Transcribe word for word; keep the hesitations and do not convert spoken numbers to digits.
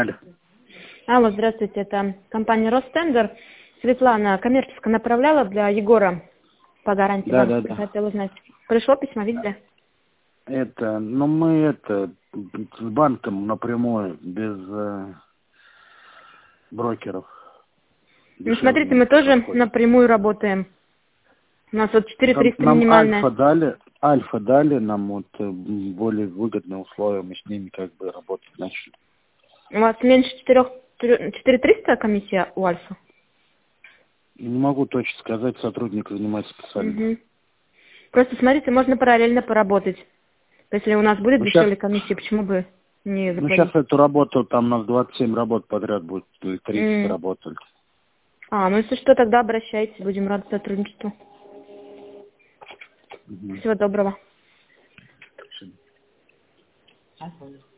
Алло. Алло, здравствуйте, это компания Ростендер. Светлана коммерческая направляла для Егора по гарантии. Да, Вам да, да. хотела узнать. Пришло письмо, видели? Это, ну мы это с банком напрямую, без э, брокеров. Ну, Дешевле смотрите, мы немножко тоже подходит. напрямую работаем. У нас вот четыре Там триста нам минимальная. Альфа дали, Альфа дали нам вот э, более выгодные условия, мы с ними как бы работать начали. У вас меньше четыре триста комиссия у Альфа? Не могу точно сказать, сотрудник занимается специально. Угу. Просто смотрите, можно параллельно поработать. Если у нас будет Ну сейчас, дешевле комиссия, почему бы не ну сейчас заплатить? эту работу, там у нас двадцать семь работ подряд будет, или тридцать М. работали. А, ну если что, тогда обращайтесь, будем рады сотрудничеству. Мгм. Всего доброго.